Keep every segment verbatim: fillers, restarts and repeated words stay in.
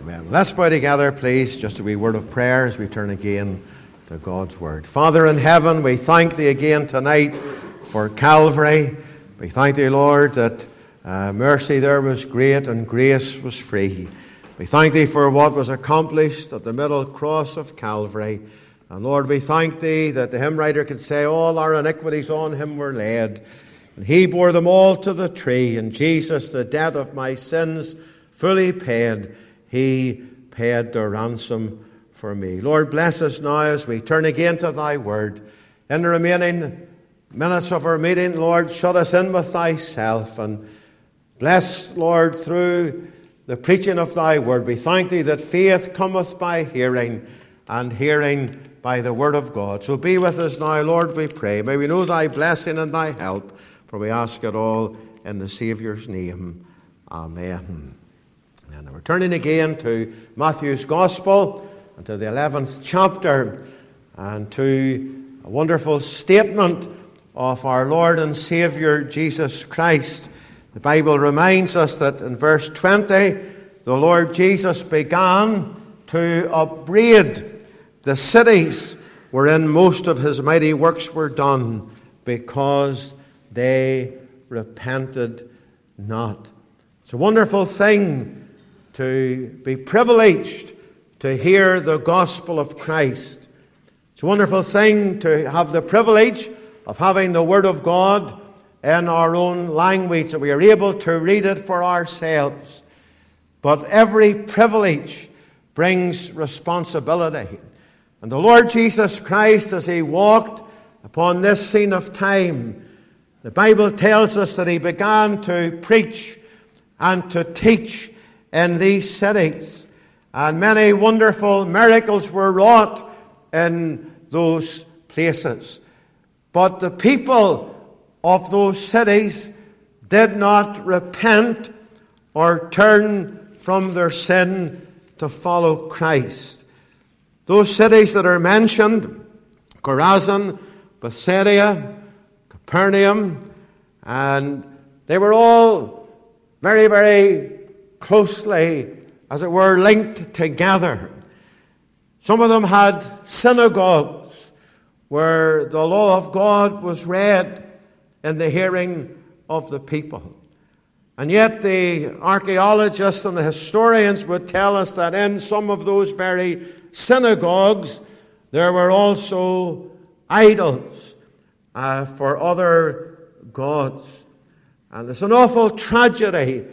Amen. Let's bow together, please, just a wee word of prayer as we turn again to God's Word. Father in heaven, we thank Thee again tonight for Calvary. We thank Thee, Lord, that uh, mercy there was great and grace was free. We thank Thee for what was accomplished at the middle cross of Calvary. And Lord, we thank Thee that the hymn writer could say, all our iniquities on Him were laid, and He bore them all to the tree. And Jesus, the debt of my sins, fully paid. He paid the ransom for me. Lord, bless us now as we turn again to Thy Word. In the remaining minutes of our meeting, Lord, shut us in with Thyself, and bless, Lord, through the preaching of Thy Word. We thank Thee that faith cometh by hearing, and hearing by the Word of God. So be with us now, Lord, we pray. May we know Thy blessing and Thy help, for we ask it all in the Saviour's name. Amen. And we're turning again to Matthew's Gospel, and to the eleventh chapter, and to a wonderful statement of our Lord and Saviour Jesus Christ. The Bible reminds us that in verse twenty, the Lord Jesus began to upbraid the cities wherein most of His mighty works were done, because they repented not. It's a wonderful thing to be privileged to hear the gospel of Christ. It's a wonderful thing to have the privilege of having the Word of God in our own language, that we are able to read it for ourselves. But every privilege brings responsibility. And the Lord Jesus Christ, as He walked upon this scene of time, the Bible tells us that He began to preach and to teach in these cities. And many wonderful miracles were wrought in those places. But the people of those cities did not repent or turn from their sin to follow Christ. Those cities that are mentioned, Chorazin, Bethsaida, Capernaum, and they were all very, very closely, as it were, linked together. Some of them had synagogues where the law of God was read in the hearing of the people. And yet the archaeologists and the historians would tell us that in some of those very synagogues there were also idols uh, for other gods. And it's an awful tragedy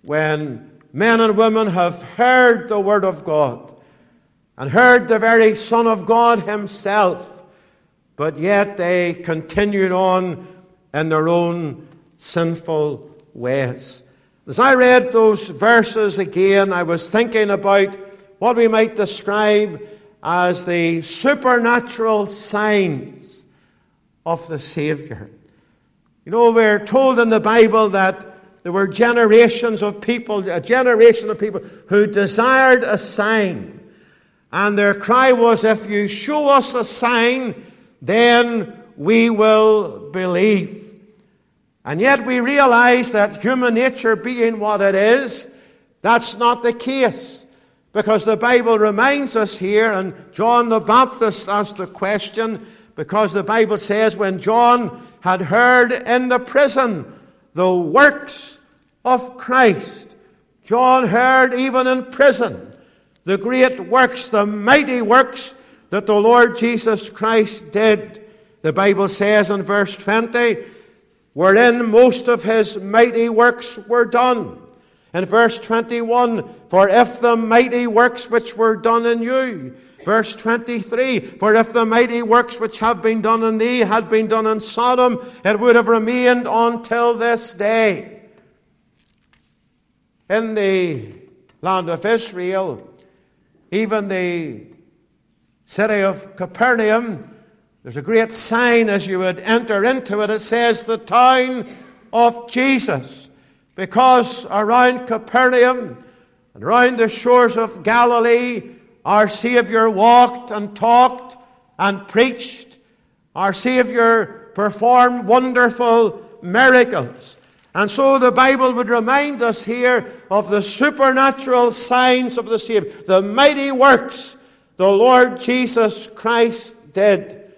when men and women have heard the Word of God and heard the very Son of God Himself, but yet they continued on in their own sinful ways. As I read those verses again, I was thinking about what we might describe as the supernatural signs of the Savior. You know, we're told in the Bible that there were generations of people, a generation of people who desired a sign. And their cry was, if you show us a sign, then we will believe. And yet we realize that human nature being what it is, that's not the case. Because the Bible reminds us here, and John the Baptist asked the question, because the Bible says when John had heard in the prison the works of Christ, John heard even in prison the great works, the mighty works that the Lord Jesus Christ did. The Bible says in verse twenty, wherein most of His mighty works were done. In verse twenty-one, for if the mighty works which were done in you. Verse twenty-three, for if the mighty works which have been done in thee had been done in Sodom, it would have remained until this day. In the land of Israel, even the city of Capernaum, there's a great sign as you would enter into it. It says the town of Jesus. Because around Capernaum and around the shores of Galilee, our Savior walked and talked and preached. Our Savior performed wonderful miracles. And so the Bible would remind us here of the supernatural signs of the Savior, the mighty works the Lord Jesus Christ did.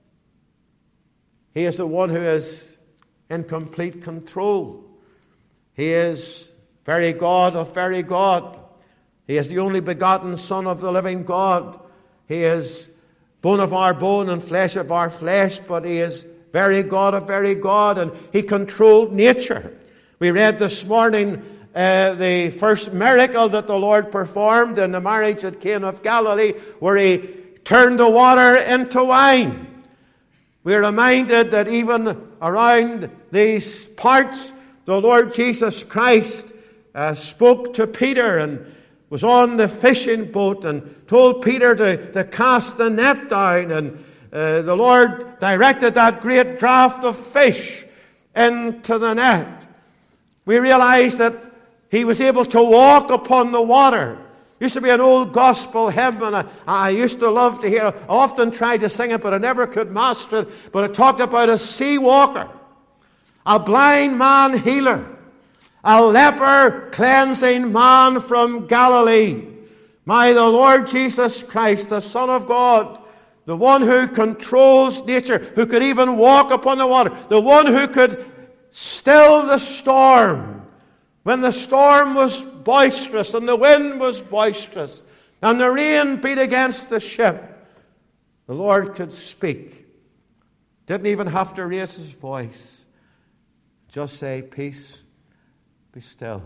He is the one who is in complete control. He is very God of very God. He is the only begotten Son of the living God. He is bone of our bone and flesh of our flesh, but He is very God of very God, and He controlled nature. We read this morning uh, the first miracle that the Lord performed in the marriage at Cana of Galilee, where He turned the water into wine. We're reminded that even around these parts, the Lord Jesus Christ uh, spoke to Peter and was on the fishing boat and told Peter to, to cast the net down, and uh, the Lord directed that great draught of fish into the net. We realize that He was able to walk upon the water. Used to be an old gospel hymn, and I, I used to love to hear. I often tried to sing it, but I never could master it. But it talked about a sea walker, a blind man healer, a leper cleansing man from Galilee. My, the Lord Jesus Christ, the Son of God, the one who controls nature, who could even walk upon the water, the one who could still the storm when the storm was boisterous and the wind was boisterous and the rain beat against the ship. The Lord could speak. Didn't even have to raise His voice. Just say, "Peace, be still."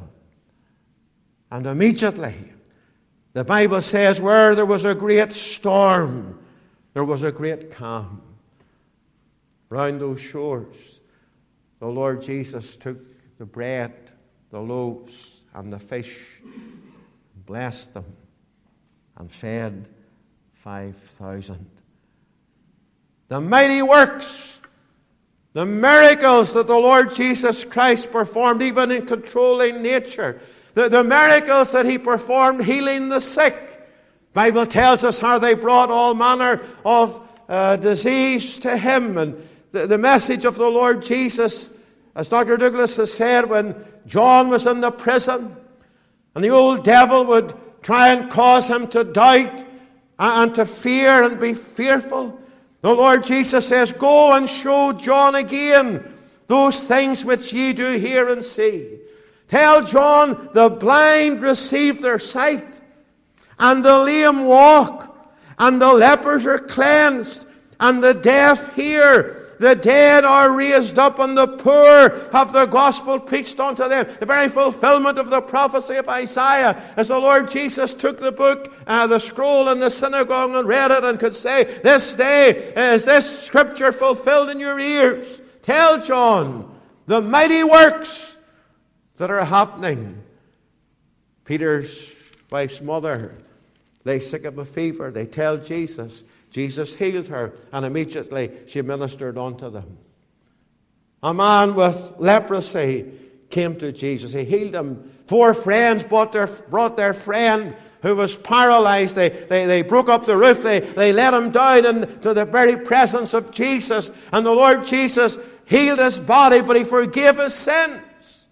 And immediately, the Bible says, where there was a great storm, there was a great calm. Round those shores, the Lord Jesus took the bread, the loaves, and the fish, blessed them, and fed five thousand. The mighty works, the miracles that the Lord Jesus Christ performed, even in controlling nature, the, the miracles that He performed healing the sick. The Bible tells us how they brought all manner of uh, disease to Him. And the, the message of the Lord Jesus, as Doctor Douglas has said, when John was in the prison and the old devil would try and cause him to doubt and to fear and be fearful, the Lord Jesus says, "Go and show John again those things which ye do hear and see. Tell John, the blind receive their sight, and the lame walk, and the lepers are cleansed, and the deaf hear. The dead are raised up, and the poor have the gospel preached unto them." The very fulfillment of the prophecy of Isaiah, as the Lord Jesus took the book, uh, the scroll in the synagogue, and read it, and could say, "This day is this scripture fulfilled in your ears. Tell John the mighty works that are happening." Peter's wife's mother lay sick of a fever. They tell Jesus. Jesus healed her, and immediately she ministered unto them. A man with leprosy came to Jesus. He healed him. Four friends brought their, brought their friend who was paralyzed. They, they, they broke up the roof. They, they let him down into the very presence of Jesus. And the Lord Jesus healed his body, but He forgave his sins.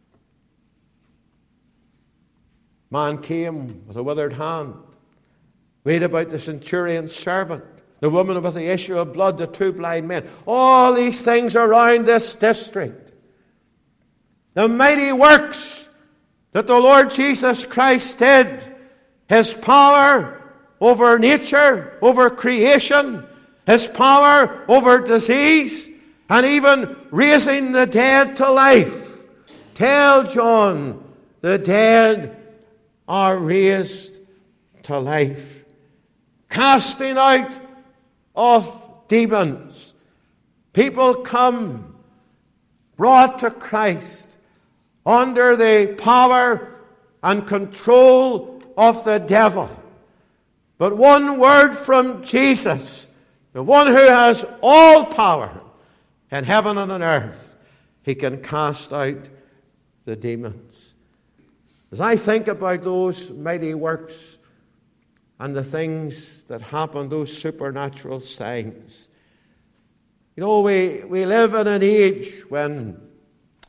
Man came with a withered hand. Read about the centurion's servant, the woman with the issue of blood, the two blind men. All these things around this district. The mighty works that the Lord Jesus Christ did. His power over nature, over creation. His power over disease. And even raising the dead to life. Tell John, the dead are raised to life. Casting out of demons. People come, brought to Christ, under the power and control of the devil. But one word from Jesus, the one who has all power in heaven and on earth, He can cast out the demons. As I think about those mighty works and the things that happen, those supernatural signs. You know, we, we live in an age when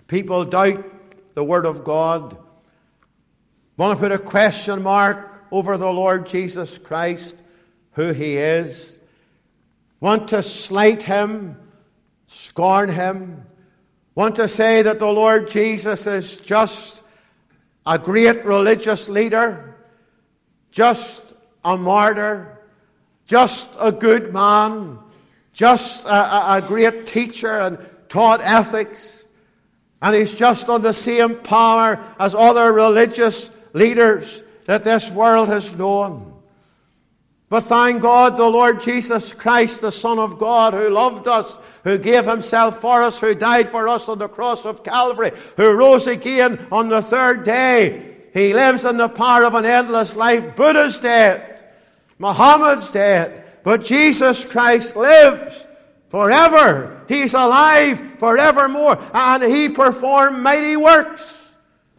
People doubt the Word of God, want to put a question mark over the Lord Jesus Christ, who He is, want to slight Him, scorn Him, want to say that the Lord Jesus is just a great religious leader, just a martyr, just a good man, just a, a, a great teacher and taught ethics, and he's just on the same power as other religious leaders that this world has known. But thank God, the Lord Jesus Christ, the Son of God, who loved us, who gave Himself for us, who died for us on the cross of Calvary, who rose again on the third day. He lives in the power of an endless life. Buddha's dead. Muhammad's dead. But Jesus Christ lives forever. He's alive forevermore. And He performed mighty works.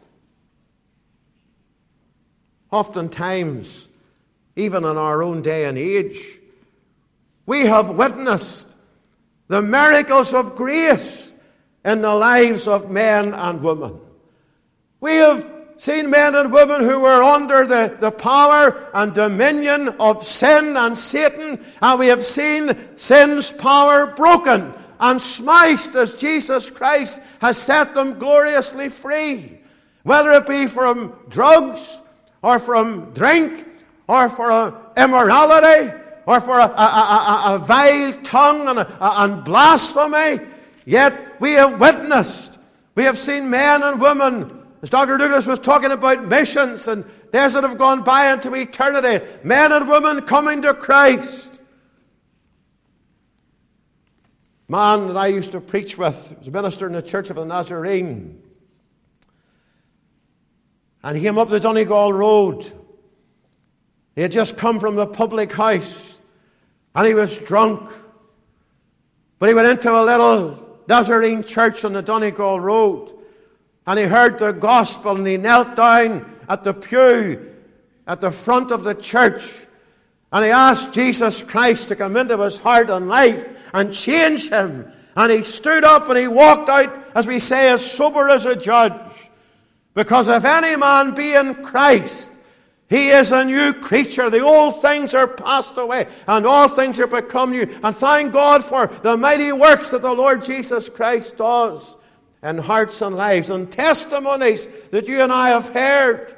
Oftentimes, even in our own day and age, we have witnessed the miracles of grace in the lives of men and women. We have seen men and women who were under the, the power and dominion of sin and Satan, and we have seen sin's power broken and smashed as Jesus Christ has set them gloriously free, whether it be from drugs or from drink, or for a immorality, or for a, a, a, a vile tongue and, a, and blasphemy. Yet we have witnessed, we have seen men and women, as Doctor Douglas was talking about missions and days that have gone by into eternity, men and women coming to Christ. Man that I used to preach with was a minister in the Church of the Nazarene, and he came up the Donegal Road. He had just come from the public house, and he was drunk. But he went into a little Nazarene church on the Donegal Road, and he heard the gospel, and he knelt down at the pew at the front of the church, and he asked Jesus Christ to come into his heart and life and change him. And he stood up and he walked out, as we say, as sober as a judge. Because if any man be in Christ, he is a new creature. The old things are passed away, and all things are become new. And thank God for the mighty works that the Lord Jesus Christ does in hearts and lives, and testimonies that you and I have heard.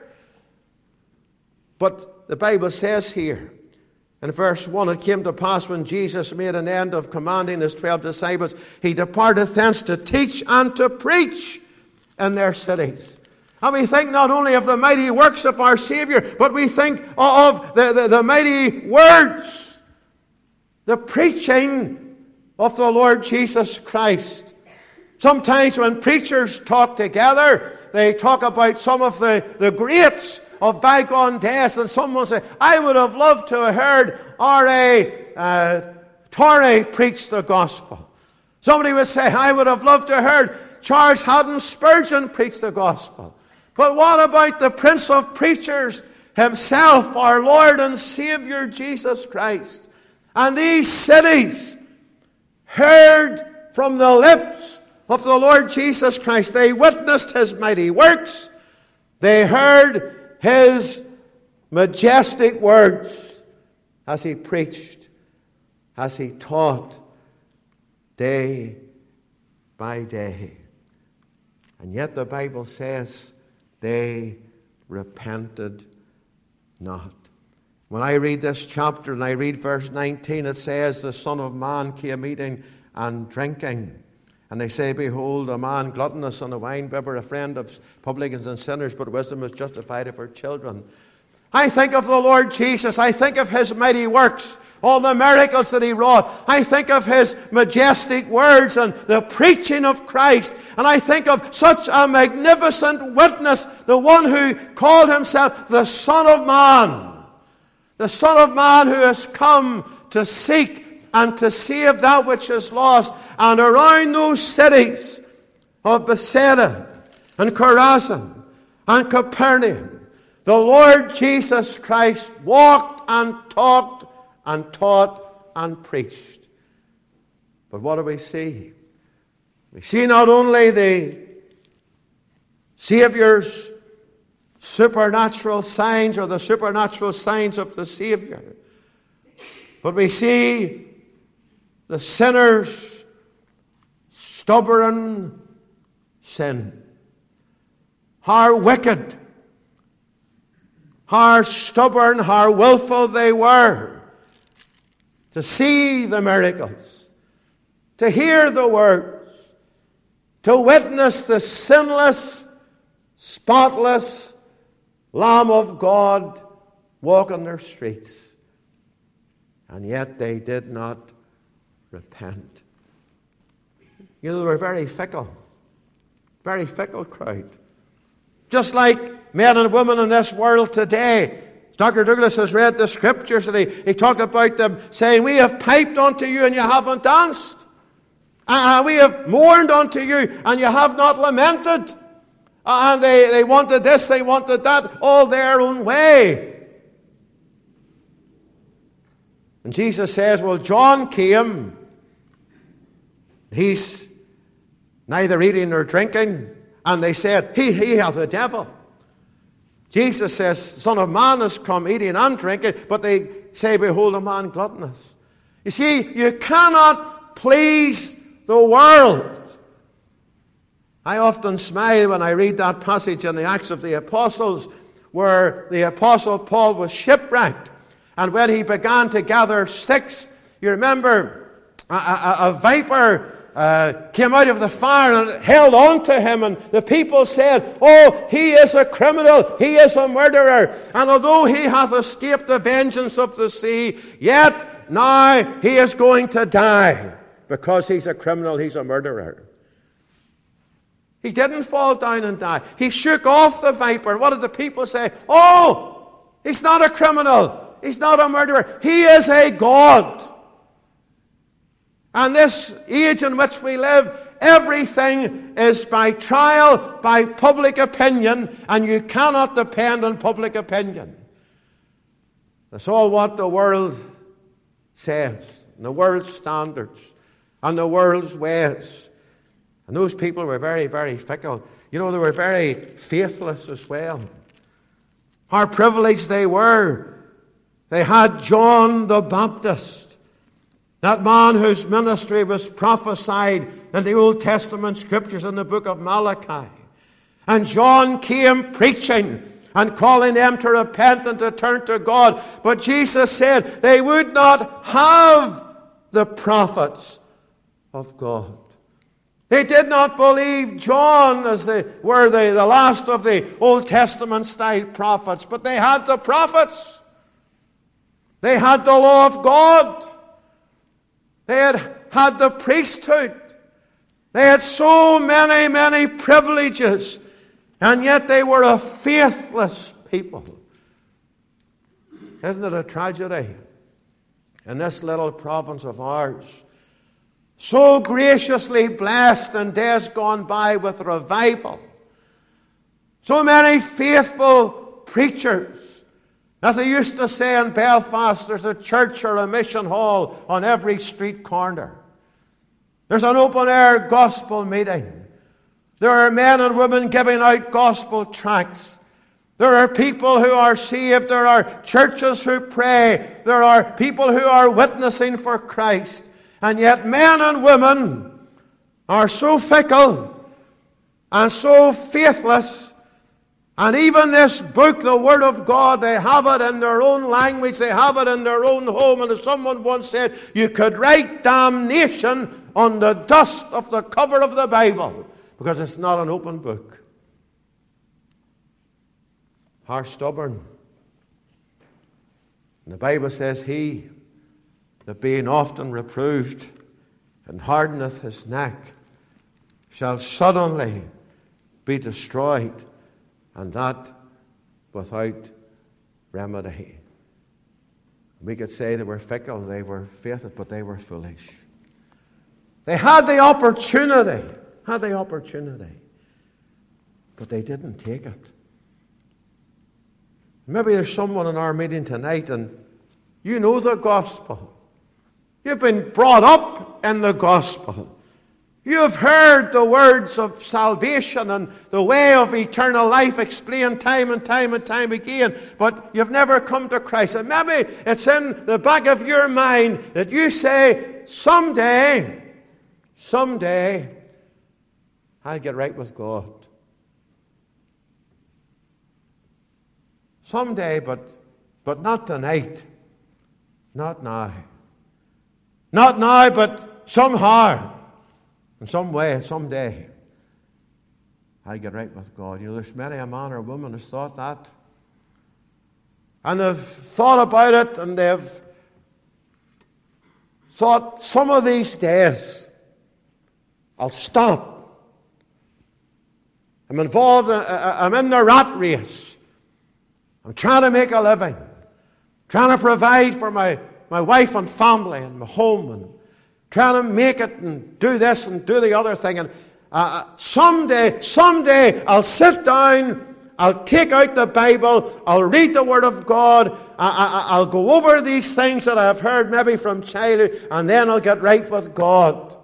But the Bible says here, in verse one, it came to pass when Jesus made an end of commanding his twelve disciples, he departed thence to teach and to preach in their cities. And we think not only of the mighty works of our Savior, but we think of the, the, the mighty words, the preaching of the Lord Jesus Christ. Sometimes when preachers talk together, they talk about some of the, the greats of bygone days, and someone will say, I would have loved to have heard R A Uh, Torrey preach the gospel. Somebody would say, I would have loved to have heard Charles Haddon Spurgeon preach the gospel. But what about the Prince of Preachers himself, our Lord and Savior Jesus Christ? And these cities heard from the lips of the Lord Jesus Christ. They witnessed his mighty works. They heard his majestic words as he preached, as he taught day by day. And yet the Bible says they repented not. When I read this chapter and I read verse nineteen, it says, the Son of Man came eating and drinking. And they say, behold, a man gluttonous and a winebibber, a friend of publicans and sinners, but wisdom is justified of her children. I think of the Lord Jesus. I think of his mighty works, all the miracles that he wrought. I think of his majestic words and the preaching of Christ. And I think of such a magnificent witness, the one who called himself the Son of Man. The Son of Man who has come to seek and to save that which is lost. And around those cities of Bethsaida and Chorazin and Capernaum, the Lord Jesus Christ walked and talked and taught and preached. But what do we see? We see not only the Saviour's supernatural signs or the supernatural signs of the Saviour. But we see the sinner's stubborn sin. How wicked, how stubborn, how willful they were to see the miracles, to hear the words, to witness the sinless, spotless Lamb of God walk on their streets. And yet they did not repent. You know, they were very fickle. Very fickle crowd. Just like men and women in this world today. Doctor Douglas has read the scriptures and he, he talked about them saying, we have piped unto you and you haven't danced. Uh, we have mourned unto you and you have not lamented. Uh, and they, they wanted this, they wanted that, all their own way. And Jesus says, well, John came. He's neither eating nor drinking. And they said, he, he hath a devil. Jesus says, Son of Man has come eating and drinking. But they say, behold, a man gluttonous. You see, you cannot please the world. I often smile when I read that passage in the Acts of the Apostles where the Apostle Paul was shipwrecked. And when he began to gather sticks, you remember a, a, a viper uh, came out of the fire and held on to him. And the people said, oh, he is a criminal, he is a murderer. And although he hath escaped the vengeance of the sea, yet now he is going to die because he's a criminal, he's a murderer. He didn't fall down and die. He shook off the viper. What did the people say? Oh, he's not a criminal. He's not a murderer. He is a God. And this age in which we live, everything is by trial, by public opinion, and you cannot depend on public opinion. That's all what the world says, and the world's standards, and the world's ways. And those people were very, very fickle. You know, they were very faithless as well. How privileged they were. They had John the Baptist, that man whose ministry was prophesied in the Old Testament scriptures in the book of Malachi. And John came preaching and calling them to repent and to turn to God. But Jesus said they would not have the prophets of God. They did not believe John as they were the, the last of the Old Testament style prophets, but they had the prophets. They had the law of God. They had had the priesthood. They had so many, many privileges, and yet they were a faithless people. Isn't it a tragedy? In this little province of ours, so graciously blessed in days gone by with revival, so many faithful preachers. As they used to say in Belfast, there's a church or a mission hall on every street corner. There's an open-air gospel meeting. There are men and women giving out gospel tracts. There are people who are saved. There are churches who pray. There are people who are witnessing for Christ. And yet men and women are so fickle and so faithless. And even this book, the Word of God, they have it in their own language. They have it in their own home. And as someone once said, you could write damnation on the dust of the cover of the Bible because it's not an open book. How stubborn. And the Bible says, he that being often reproved and hardeneth his neck shall suddenly be destroyed, and that without remedy. We could say they were fickle, they were faithless, but they were foolish. They had the opportunity, had the opportunity, but they didn't take it. Maybe there's someone in our meeting tonight and you know the gospel. You've been brought up in the gospel. You have heard the words of salvation and the way of eternal life explained time and time and time again, but you've never come to Christ. And maybe it's in the back of your mind that you say, someday, someday, I'll get right with God. Someday, but, but not tonight. Not now. Not now, but somehow. In some way, someday, I'll get right with God. You know, there's many a man or woman who's thought that. And they've thought about it, and they've thought, some of these days, I'll stop. I'm involved, I'm in the rat race. I'm trying to make a living. Trying to provide for my, my wife and family and my home, and trying to make it and do this and do the other thing. And uh, someday, someday, I'll sit down, I'll take out the Bible, I'll read the Word of God, I, I, I'll go over these things that I've heard maybe from childhood, and then I'll get right with God.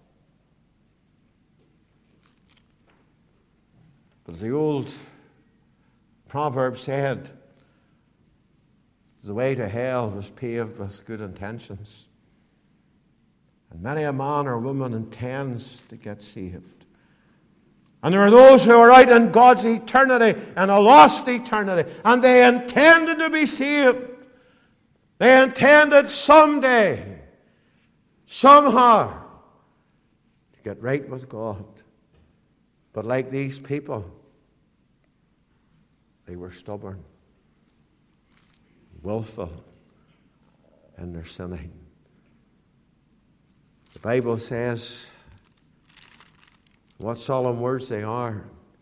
But as the old proverb said, the way to hell was paved with good intentions. And many a man or woman intends to get saved. And there are those who are out in God's eternity, and a lost eternity, and they intended to be saved. They intended someday, somehow, to get right with God. But like these people, they were stubborn, willful in their sinning. The Bible says what solemn words they are.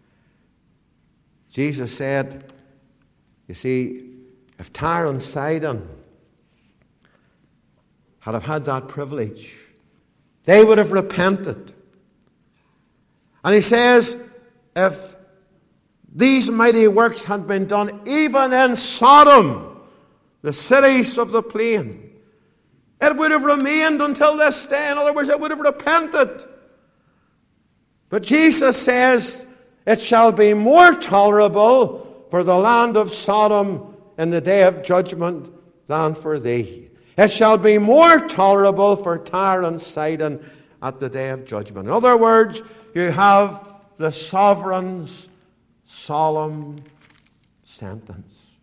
Jesus said, you see, if Tyre and Sidon had have had that privilege, they would have repented. And he says, if these mighty works had been done even in Sodom, the cities of the plain, it would have remained until this day. In other words, it would have repented. But Jesus says, it shall be more tolerable for the land of Sodom in the day of judgment than for thee. It shall be more tolerable for Tyre and Sidon at the day of judgment. In other words, you have the sovereign's solemn sentence.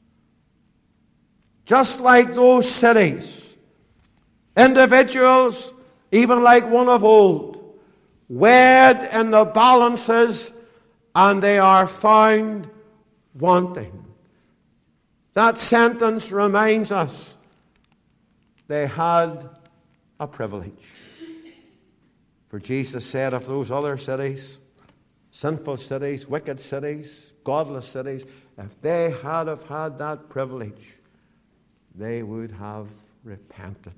Just like those cities, individuals, even like one of old, weighed in the balances, and they are found wanting. That sentence reminds us they had a privilege. For Jesus said of those other cities, sinful cities, wicked cities, godless cities, if they had have had that privilege, they would have repented.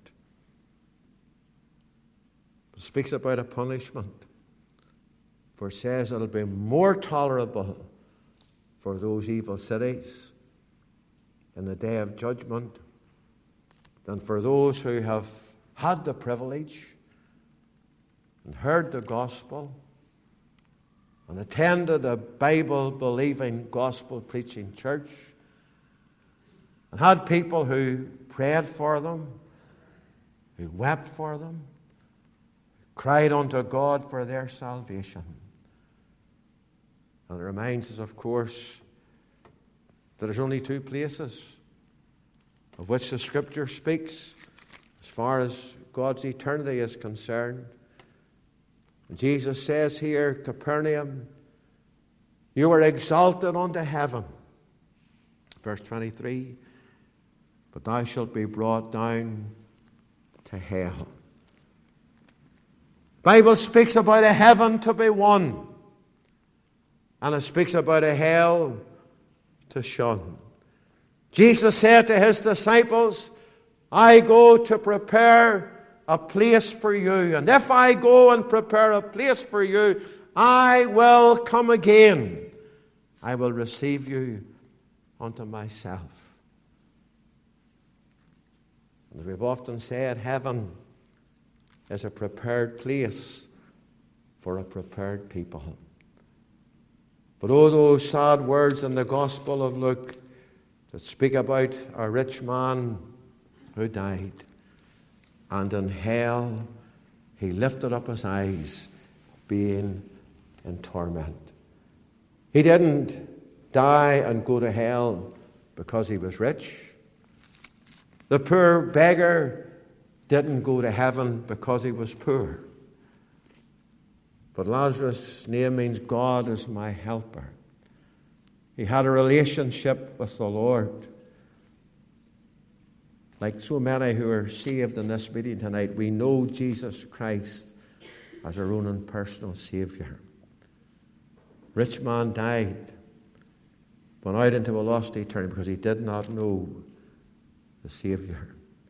It speaks about a punishment, for it says it'll be more tolerable for those evil cities in the day of judgment than for those who have had the privilege and heard the gospel and attended a Bible-believing, gospel-preaching church and had people who prayed for them, who wept for them, cried unto God for their salvation. And it reminds us, of course, that there's only two places of which the Scripture speaks as far as God's eternity is concerned. And Jesus says here, Capernaum, you are exalted unto heaven. Verse twenty-three, but thou shalt be brought down to hell. The Bible speaks about a heaven to be won, and it speaks about a hell to shun. Jesus said to his disciples, I go to prepare a place for you, and if I go and prepare a place for you, I will come again. I will receive you unto myself. And as we've often said, heaven is a prepared place for a prepared people. But oh, those sad words in the Gospel of Luke that speak about a rich man who died, and in hell he lifted up his eyes, being in torment. He didn't die and go to hell because he was rich. The poor beggar didn't go to heaven because he was poor. But Lazarus' name means God is my helper. He had a relationship with the Lord. Like so many who are saved in this meeting tonight, we know Jesus Christ as our own and personal Saviour. Rich man died, went out into a lost eternity because he did not know the Saviour.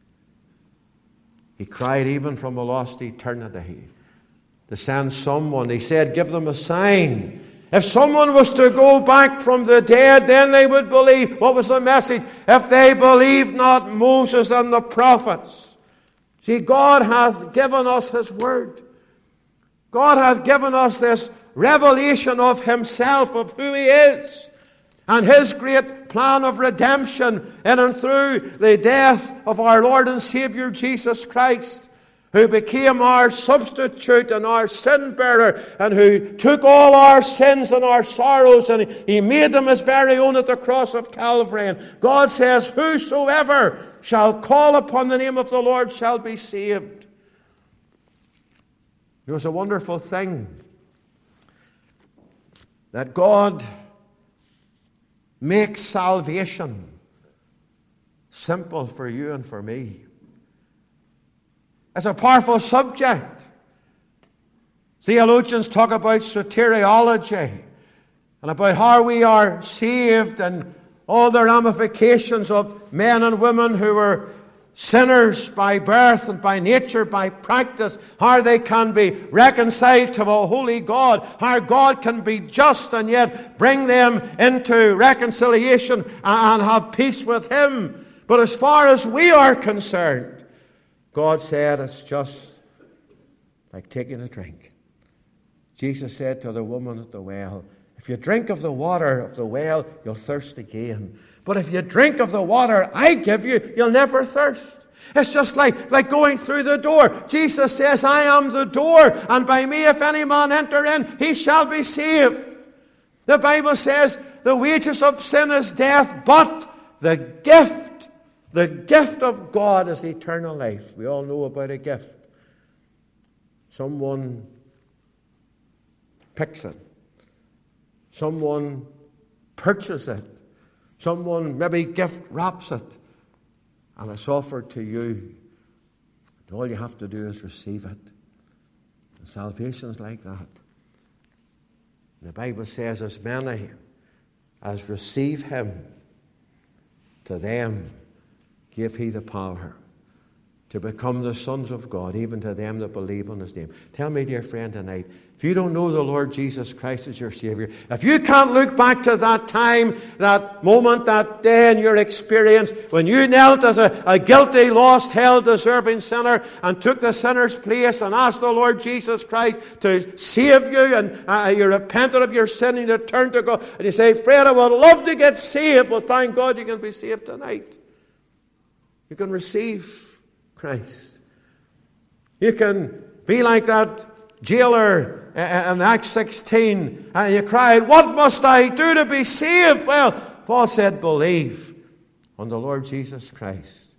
He cried even from a lost eternity to send someone. He said, give them a sign. If someone was to go back from the dead, then they would believe. What was the message? If they believe not Moses and the prophets. See, God hath given us His word. God hath given us this revelation of Himself, of who He is, and His great plan of redemption in and through the death of our Lord and Saviour Jesus Christ, who became our substitute and our sin bearer, and who took all our sins and our sorrows, and He made them His very own at the cross of Calvary. And God says, whosoever shall call upon the name of the Lord shall be saved. It was a wonderful thing that God makes salvation simple for you and for me. It's a powerful subject. Theologians talk about soteriology and about how we are saved and all the ramifications of men and women who were sinners by birth and by nature, by practice, how they can be reconciled to a holy God, how God can be just and yet bring them into reconciliation and have peace with Him. But as far as we are concerned, God said it's just like taking a drink. Jesus said to the woman at the well, if you drink of the water of the well, you'll thirst again. But if you drink of the water I give you, you'll never thirst. It's just like, like going through the door. Jesus says, I am the door, and by me if any man enter in, he shall be saved. The Bible says the wages of sin is death, but the gift, the gift of God is eternal life. We all know about a gift. Someone picks it. Someone purchases it. Someone maybe gift wraps it, and it's offered to you. And all you have to do is receive it. And salvation's like that. The Bible says, as many as receive Him, to them gave He the power to become the sons of God, even to them that believe on His name. Tell me, dear friend, tonight, if you don't know the Lord Jesus Christ as your Savior, if you can't look back to that time, that moment, that day in your experience, when you knelt as a, a guilty, lost, hell-deserving sinner and took the sinner's place and asked the Lord Jesus Christ to save you, and uh, you repented of your sin and you turned to God, and you say, Fred, I would love to get saved. Well, thank God you can be saved tonight. You can receive Christ. You can be like that jailer in Acts sixteen, and you cried, what must I do to be saved? Well, Paul said, believe on the Lord Jesus Christ,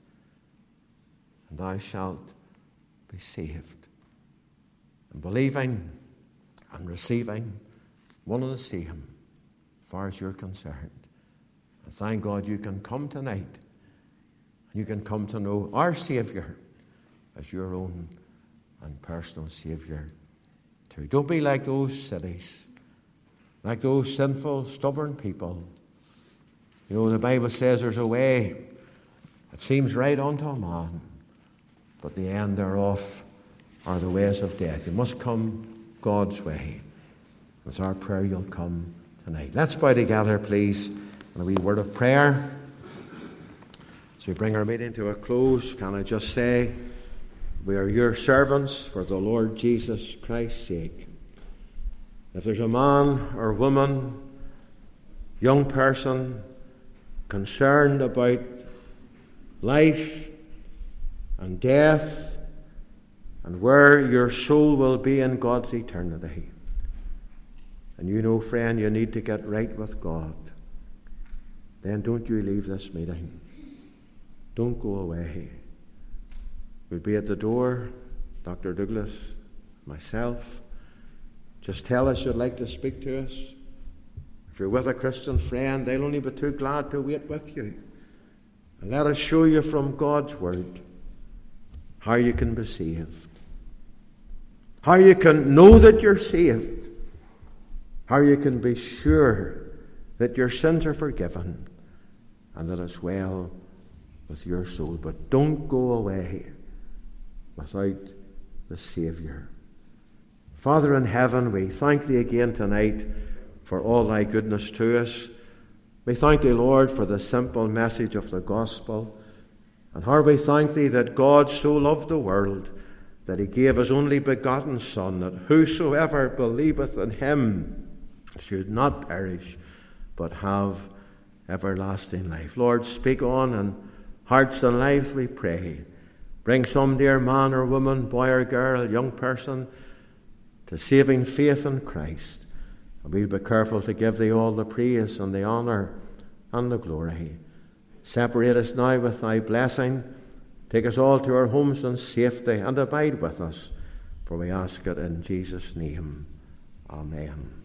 and thou shalt be saved. And believing and receiving, one and the same, as far as you're concerned. And thank God you can come tonight. You can come to know our Savior as your own and personal Savior too. Don't be like those cities, like those sinful, stubborn people. You know, the Bible says there's a way that seems right unto a man, but the end thereof are the ways of death. You must come God's way. It's our prayer you'll come tonight. Let's bow together, please, in a wee word of prayer. As we bring our meeting to a close, can I just say, we are your servants for the Lord Jesus Christ's sake. If there's a man or woman, young person, concerned about life and death and where your soul will be in God's eternity, and you know, friend, you need to get right with God, then don't you leave this meeting. Don't go away. We'll be at the door, Doctor Douglas, myself. Just tell us you'd like to speak to us. If you're with a Christian friend, they'll only be too glad to wait with you. And let us show you from God's Word how you can be saved. How you can know that you're saved. How you can be sure that your sins are forgiven and that it's well with your soul. But don't go away without the Saviour. Father in heaven, we thank Thee again tonight for all Thy goodness to us. We thank Thee, Lord, for the simple message of the gospel. And how we thank Thee that God so loved the world that He gave His only begotten Son, that whosoever believeth in Him should not perish, but have everlasting life. Lord, speak on in hearts and lives, we pray. Bring some dear man or woman, boy or girl, young person, to saving faith in Christ. And we'll be careful to give Thee all the praise and the honour and the glory. Separate us now with Thy blessing. Take us all to our homes in safety and abide with us. For we ask it in Jesus' name. Amen.